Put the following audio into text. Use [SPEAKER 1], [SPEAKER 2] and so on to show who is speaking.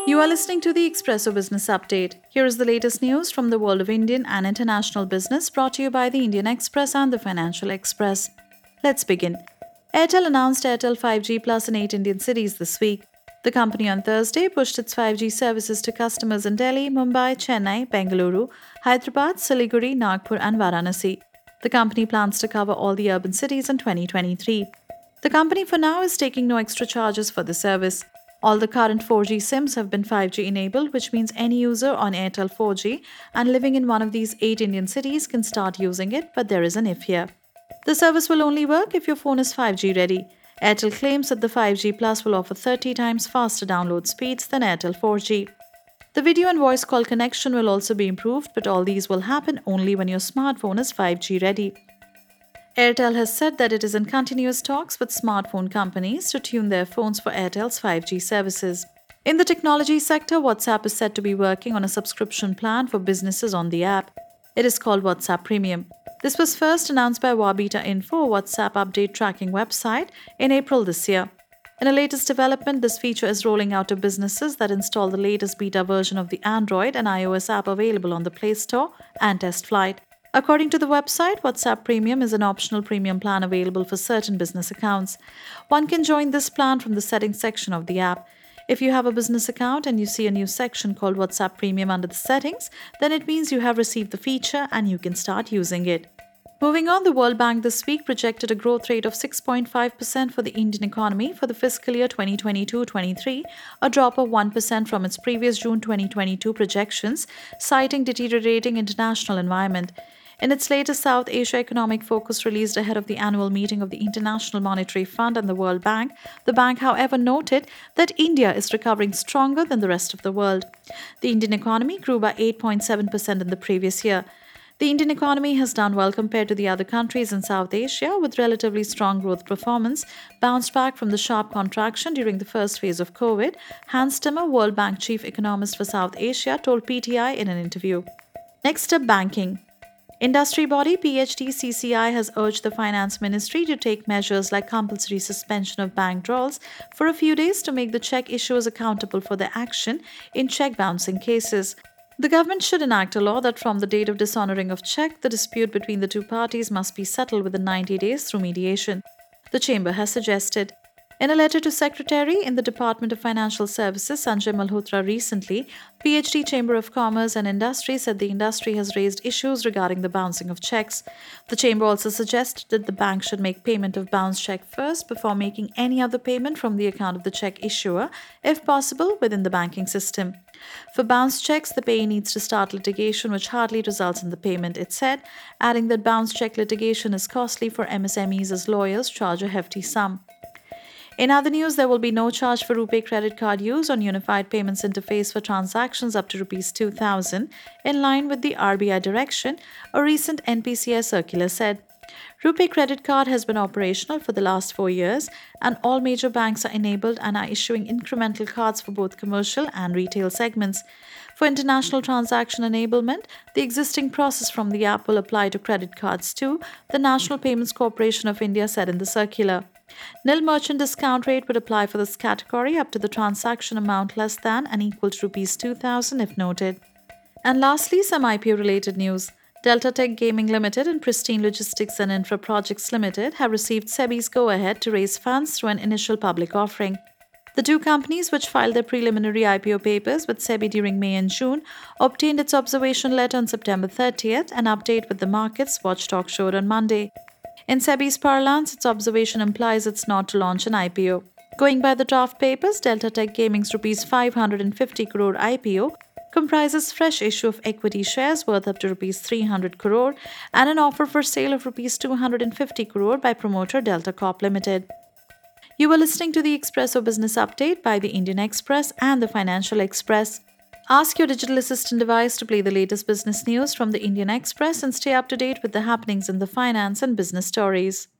[SPEAKER 1] You are listening to the Expresso Business Update. Here is the latest news from the world of Indian and international business brought to you by the Indian Express and the Financial Express. Let's begin. Airtel announced Airtel 5G Plus in 8 Indian cities this week. The company on Thursday pushed its 5G services to customers in Delhi, Mumbai, Chennai, Bengaluru, Hyderabad, Siliguri, Nagpur, and Varanasi. The company plans to cover all the urban cities in 2023. The company for now is taking no extra charges for the service. All the current 4G SIMs have been 5G enabled, which means any user on Airtel 4G and living in one of these 8 Indian cities can start using it, but there is an if here. The service will only work if your phone is 5G ready. Airtel claims that the 5G Plus will offer 30 times faster download speeds than Airtel 4G. The video and voice call connection will also be improved, but all these will happen only when your smartphone is 5G ready. Airtel has said that it is in continuous talks with smartphone companies to tune their phones for Airtel's 5G services. In the technology sector, WhatsApp is said to be working on a subscription plan for businesses on the app. It is called WhatsApp Premium. This was first announced by Wabita Info, a WhatsApp update tracking website, in April this year. In a latest development, this feature is rolling out to businesses that install the latest beta version of the Android and iOS app available on the Play Store and Test Flight. According to the website, WhatsApp Premium is an optional premium plan available for certain business accounts. One can join this plan from the settings section of the app. If you have a business account and you see a new section called WhatsApp Premium under the settings, then it means you have received the feature and you can start using it. Moving on, the World Bank this week projected a growth rate of 6.5% for the Indian economy for the fiscal year 2022-23, a drop of 1% from its previous June 2022 projections, citing deteriorating international environment. In its latest South Asia Economic Focus released ahead of the annual meeting of the International Monetary Fund and the World Bank, the bank, however, noted that India is recovering stronger than the rest of the world. The Indian economy grew by 8.7% in the previous year. The Indian economy has done well compared to the other countries in South Asia, with relatively strong growth performance, bounced back from the sharp contraction during the first phase of COVID, Hans Timmer, World Bank chief economist for South Asia, told PTI in an interview. Next up, banking. Industry body PHDCCI has urged the Finance Ministry to take measures like compulsory suspension of bank draws for a few days to make the check issuers accountable for their action in check bouncing cases. The government should enact a law that from the date of dishonoring of check, the dispute between the two parties must be settled within 90 days through mediation, the chamber has suggested. In a letter to Secretary in the Department of Financial Services, Sanjay Malhotra, recently, PhD Chamber of Commerce and Industry said the industry has raised issues regarding the bouncing of checks. The chamber also suggested that the bank should make payment of bounced check first before making any other payment from the account of the check issuer, if possible, within the banking system. For bounced checks, the payee needs to start litigation which hardly results in the payment, it said, adding that bounced check litigation is costly for MSMEs as lawyers charge a hefty sum. In other news, there will be no charge for RuPay credit card use on Unified Payments Interface for transactions up to Rs 2,000, in line with the RBI direction, a recent NPCI circular said. RuPay credit card has been operational for the last 4 years, and all major banks are enabled and are issuing incremental cards for both commercial and retail segments. For international transaction enablement, the existing process from the app will apply to credit cards too, the National Payments Corporation of India said in the circular. Nil merchant discount rate would apply for this category up to the transaction amount less than and equal to Rs 2,000 if noted. And lastly, some IPO-related news. Delta Tech Gaming Limited and Pristine Logistics and Infra Projects Limited have received SEBI's go-ahead to raise funds through an initial public offering. The two companies, which filed their preliminary IPO papers with SEBI during May and June, obtained its observation letter on September 30th, an update with the markets Watchdog showed on Monday. In SEBI's parlance, its observation implies it's not to launch an IPO. Going by the draft papers, Delta Tech Gaming's Rs 550 crore IPO comprises fresh issue of equity shares worth up to Rs 300 crore and an offer for sale of Rs 250 crore by promoter Delta Corp Limited. You were listening to the Expresso Business Update by the Indian Express and the Financial Express. Ask your digital assistant device to play the latest business news from the Indian Express and stay up to date with the happenings in the finance and business stories.